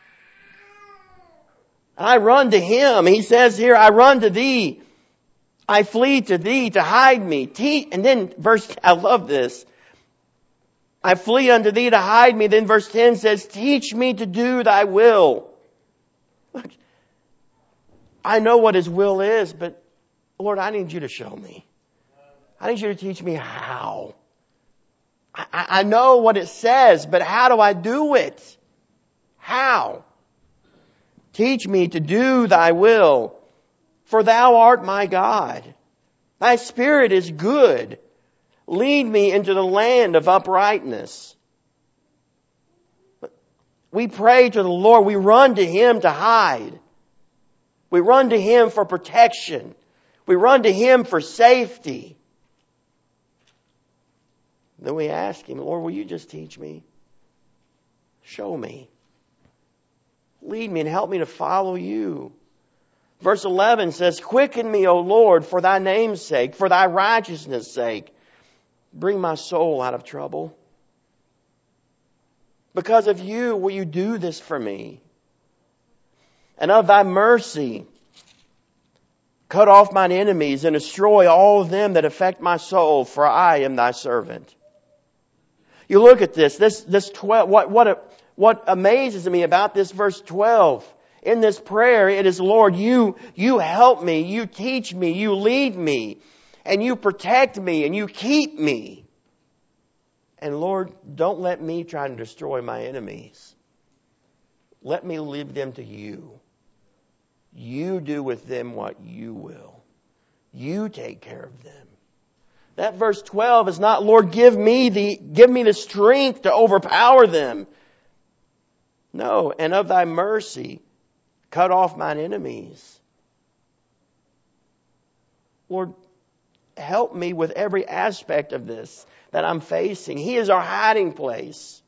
I run to Him. He says here, I run to Thee. I flee to Thee to hide me. Te- and then verse, I love this. I flee unto Thee to hide me. Then verse ten says, teach me to do Thy will. Look, I know what His will is, but Lord, I need You to show me. I need You to teach me how. I, I know what it says, but how do I do it? How? Teach me to do Thy will, for Thou art my God. Thy Spirit is good. Lead me into the land of uprightness. We pray to the Lord. We run to Him to hide. We run to Him for protection. We run to Him for safety. Then we ask Him, Lord, will You just teach me? Show me. Lead me and help me to follow You. Verse eleven says, quicken me, O Lord, for Thy name's sake, for Thy righteousness' sake. Bring my soul out of trouble. Because of You, will You do this for me? And of thy mercy, cut off mine enemies and destroy all of them that affect my soul, for I am thy servant. You look at this, this, this twelve, what, what, what amazes me about this verse twelve. In this prayer, it is, Lord, you, you help me, you teach me, you lead me, and you protect me, and you keep me. And Lord, don't let me try to destroy my enemies. Let me leave them to you. You do with them what you will. You take care of them. That verse twelve is not, Lord, give me the, give me the strength to overpower them. No, and of thy mercy, cut off mine enemies. Lord, help me with every aspect of this that I'm facing. He is our hiding place.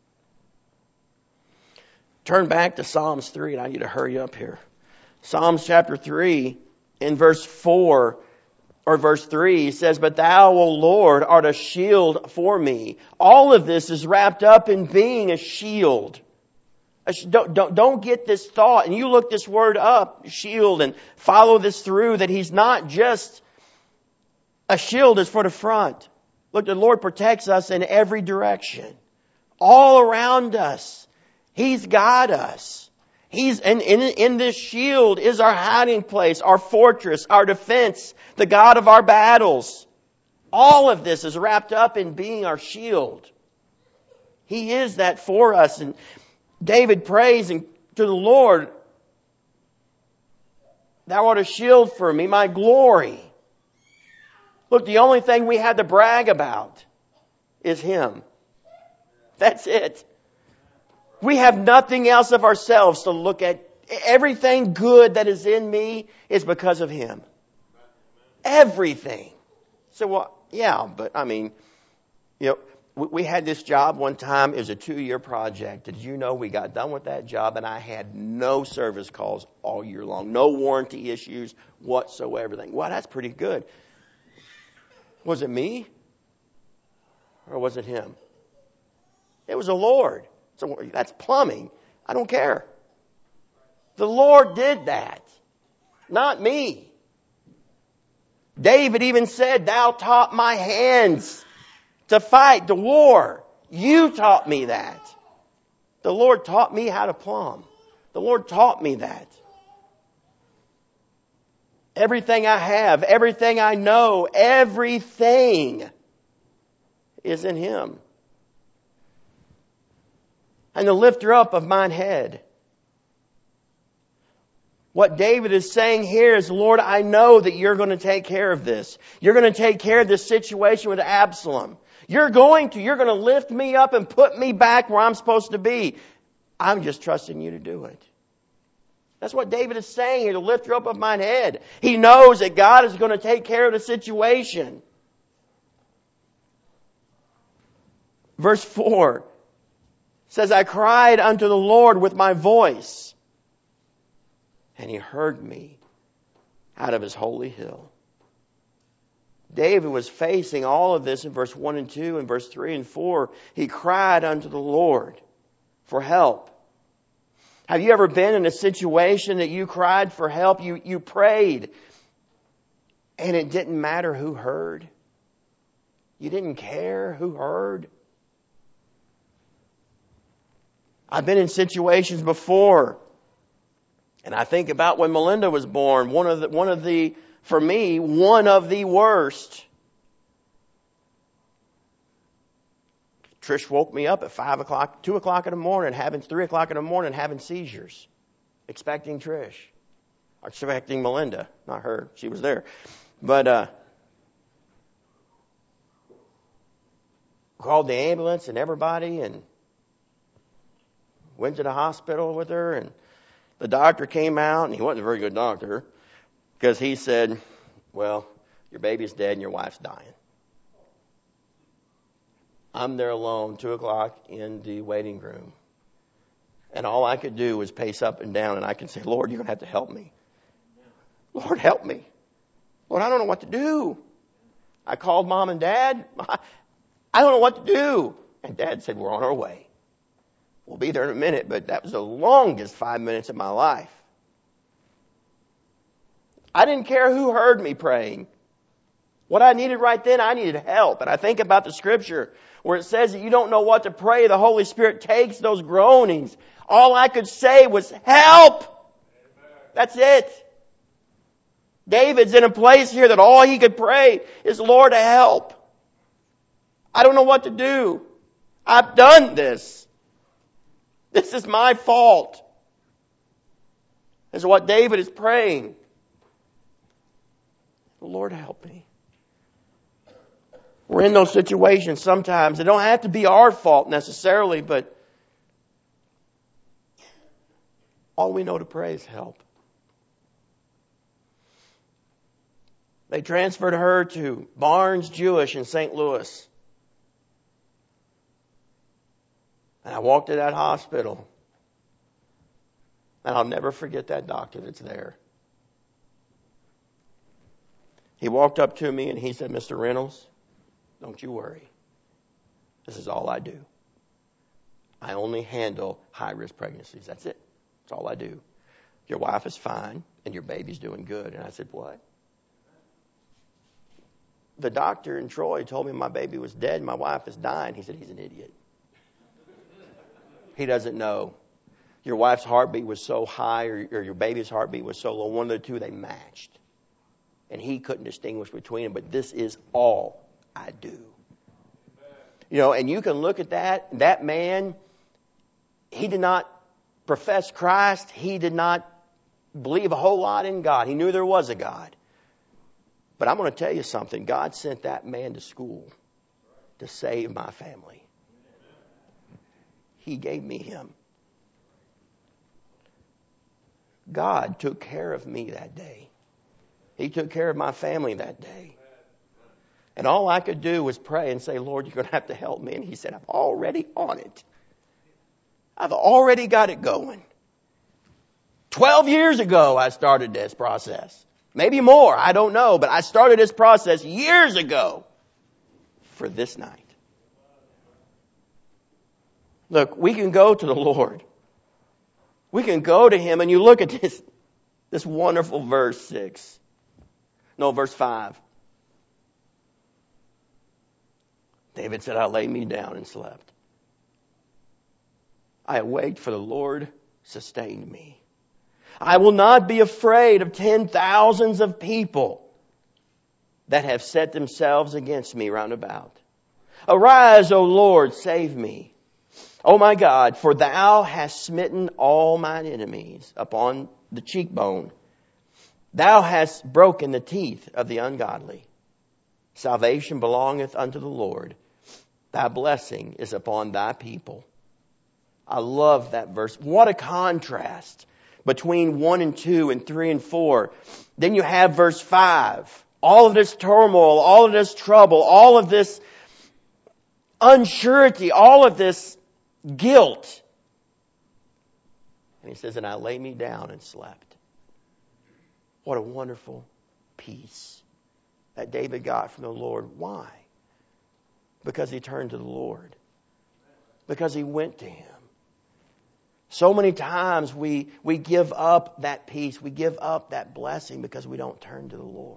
Turn back to Psalms three, and I need to hurry up here. Psalms chapter three, in verse four, or verse three, says, But thou, O Lord, art a shield for me. All of this is wrapped up in being a shield. Don't, don't, don't get this thought, and you look this word up, shield, and follow this through, that He's not just a shield is for the front. Look, the Lord protects us in every direction. All around us. He's got us. He's, and in, in this shield is our hiding place, our fortress, our defense, the God of our battles. All of this is wrapped up in being our shield. He is that for us. And David prays to the Lord, Thou art a shield for me, my glory. Look, the only thing we had to brag about is Him. That's it. We have nothing else of ourselves to look at. Everything good that is in me is because of Him. Everything. So, well, yeah, but I mean, you know, we, we had this job one time. It was a two-year project. Did you know we got done with that job and I had no service calls all year long? No warranty issues whatsoever. Well, that's pretty good. Was it me? Or was it Him? It was the Lord. So that's plumbing. I don't care. The Lord did that. Not me. David even said, Thou taught my hands to fight, to war. You taught me that. The Lord taught me how to plumb. The Lord taught me that. Everything I have, everything I know, everything is in Him. And the lifter up of mine head. What David is saying here is, Lord, I know that you're going to take care of this. You're going to take care of this situation with Absalom. You're going to. You're going to lift me up and put me back where I'm supposed to be. I'm just trusting you to do it. That's what David is saying here, the lifter up of mine head. He knows that God is going to take care of the situation. Verse four says, I cried unto the Lord with my voice, and He heard me out of His holy hill. David was facing all of this in verse one and two, and verse three and four. He cried unto the Lord for help. Have you ever been in a situation that you cried for help? You, you prayed, and it didn't matter who heard? You didn't care who heard? I've been in situations before, and I think about when Melinda was born, one of the, one of the, for me, one of the worst. Trish woke me up at five o'clock, two o'clock in the morning, having three o'clock in the morning, having seizures, expecting Trish, or expecting Melinda, not her. She was there, but uh, called the ambulance and everybody, and went to the hospital with her. And the doctor came out, and he wasn't a very good doctor, because he said, "Well, your baby's dead and your wife's dying." I'm there alone, two o'clock in the waiting room. And all I could do was pace up and down, and I could say, Lord, you're going to have to help me. Lord, help me. Lord, I don't know what to do. I called Mom and Dad. I don't know what to do. And Dad said, we're on our way. We'll be there in a minute, but that was the longest five minutes of my life. I didn't care who heard me praying. What I needed right then, I needed help. And I think about the scripture where it says that you don't know what to pray. The Holy Spirit takes those groanings. All I could say was, help! That's it. David's in a place here that all he could pray is, Lord, help. I don't know what to do. I've done this. This is my fault. This is what David is praying. Lord, help me. We're in those situations sometimes. It don't have to be our fault necessarily, but all we know to pray is help. They transferred her to Barnes Jewish in Saint Louis. And I walked to that hospital. And I'll never forget that doctor that's there. He walked up to me and he said, Mister Reynolds, don't you worry. This is all I do. I only handle high-risk pregnancies. That's it. That's all I do. Your wife is fine and your baby's doing good. And I said, what? The doctor in Troy told me my baby was dead and my wife is dying. He said, he's an idiot. He doesn't know. Your wife's heartbeat was so high or, or your baby's heartbeat was so low. One of the two, they matched. And he couldn't distinguish between them. But this is all I do. You know, and you can look at that. That man, he did not profess Christ. He did not believe a whole lot in God. He knew there was a God. But I'm going to tell you something. God sent that man to school to save my family. He gave me him. God took care of me that day. He took care of my family that day. And all I could do was pray and say, Lord, you're going to have to help me. And he said, I'm already on it. I've already got it going. Twelve years ago, I started this process. Maybe more, I don't know. But I started this process years ago for this night. Look, we can go to the Lord. We can go to him, and you look at this, this wonderful verse six. No, verse five. David said, I lay me down and slept. I awaked, for the Lord sustained me. I will not be afraid of ten thousands of people that have set themselves against me round about. Arise, O Lord, save me. O my God, for thou hast smitten all mine enemies upon the cheekbone. Thou hast broken the teeth of the ungodly. Salvation belongeth unto the Lord. Thy blessing is upon thy people. I love that verse. What a contrast between one and two and three and four. Then you have verse five. All of this turmoil, all of this trouble, all of this unsurety, all of this guilt. And he says, and I lay me down and slept. What a wonderful peace that David got from the Lord. Why? Because he turned to the Lord. Because he went to him. So many times we, we give up that peace. We give up that blessing because we don't turn to the Lord.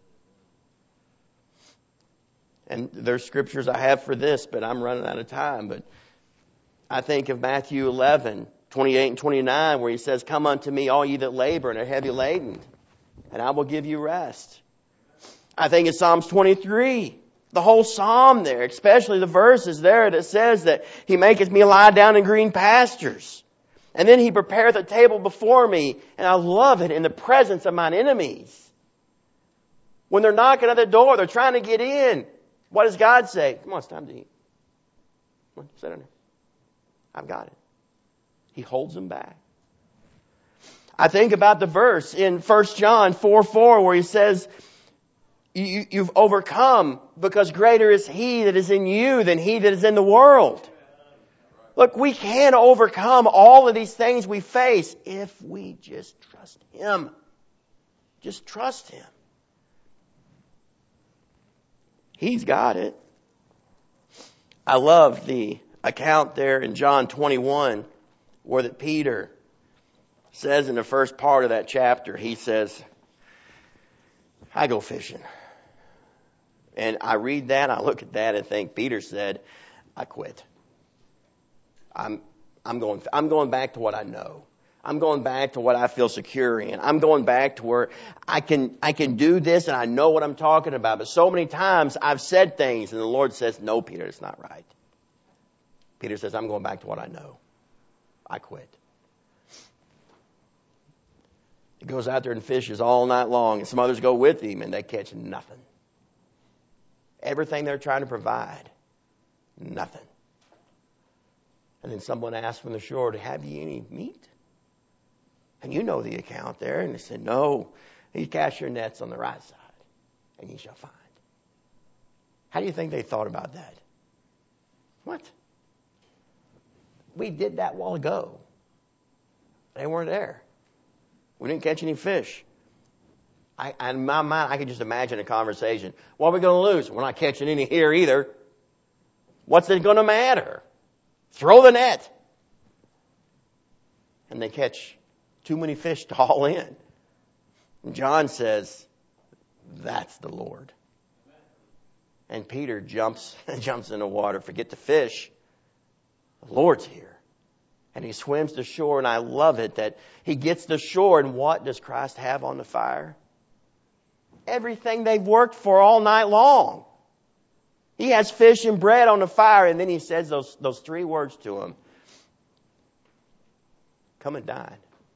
And there's scriptures I have for this, but I'm running out of time. But I think of Matthew eleven, twenty-eight and twenty-nine, where he says, come unto me, all ye that labor and are heavy laden, and I will give you rest. I think of Psalms twenty-three, the whole psalm there, especially the verses there that says that he maketh me lie down in green pastures. And then he prepareth a table before me, and I love it, in the presence of mine enemies. When they're knocking at the door, they're trying to get in. What does God say? Come on, it's time to eat. Come on, sit down there. I've got it. He holds them back. I think about the verse in First John four four where he says, you, you've overcome because greater is he that is in you than he that is in the world. Look, we can overcome all of these things we face if we just trust him. Just trust him. He's got it. I love the account there in John twenty-one where that Peter says in the first part of that chapter, he says, I go fishing. And I read that, I look at that and think, Peter said, I quit. I'm, I'm going, I'm going back to what I know. I'm going back to what I feel secure in. I'm going back to where I can, I can do this and I know what I'm talking about. But so many times I've said things and the Lord says, no, Peter, it's not right. Peter says, I'm going back to what I know. I quit. He goes out there and fishes all night long, and some others go with him, and they catch nothing. Everything they're trying to provide, nothing. And then someone asked from the shore, have you any meat? And you know the account there. And they said, no, you cast your nets on the right side, and you shall find. How do you think they thought about that? What? We did that a while ago. They weren't there. We didn't catch any fish. I, in my mind, I could just imagine a conversation. What are we going to lose? We're not catching any here either. What's it going to matter? Throw the net. And they catch too many fish to haul in. And John says, that's the Lord. And Peter jumps, jumps in the water. Forget the fish. The Lord's here. And he swims to shore, and I love it that he gets to shore, and what does Christ have on the fire? Everything they've worked for all night long. He has fish and bread on the fire, and then he says those, those three words to him. Come and dine.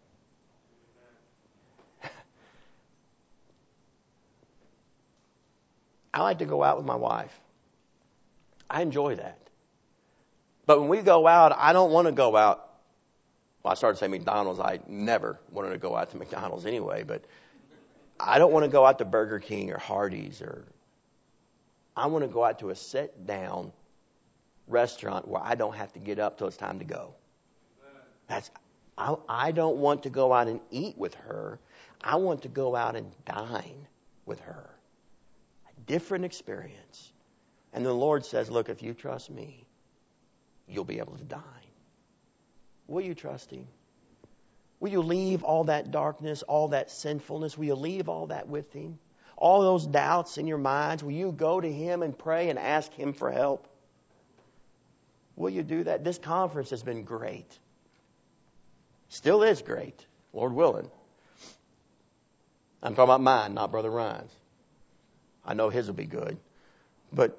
I like to go out with my wife. I enjoy that. But when we go out, I don't want to go out. Well, I started saying McDonald's. I never wanted to go out to McDonald's anyway, but I don't want to go out to Burger King or Hardee's, or I want to go out to a sit-down restaurant where I don't have to get up till it's time to go. That's I, I don't want to go out and eat with her. I want to go out and dine with her. A different experience. And the Lord says, look, if you trust me, you'll be able to dine. Will you trust him? Will you leave all that darkness, all that sinfulness? Will you leave all that with him? All those doubts in your minds, will you go to him and pray and ask him for help? Will you do that? This conference has been great. Still is great, Lord willing. I'm talking about mine, not Brother Ryan's. I know his will be good. But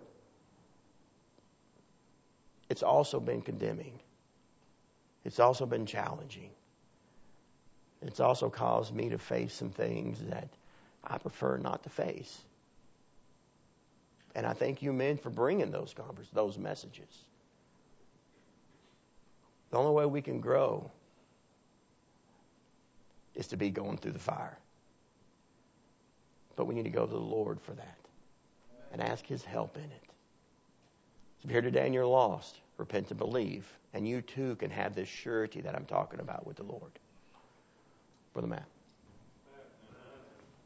it's also been condemning. It's also been challenging. It's also caused me to face some things that I prefer not to face. And I thank you men for bringing those conversations, those messages. The only way we can grow is to be going through the fire. But we need to go to the Lord for that and ask his help in it. If you're here today and you're lost, repent and believe. And you too can have this surety that I'm talking about with the Lord. Brother Matt.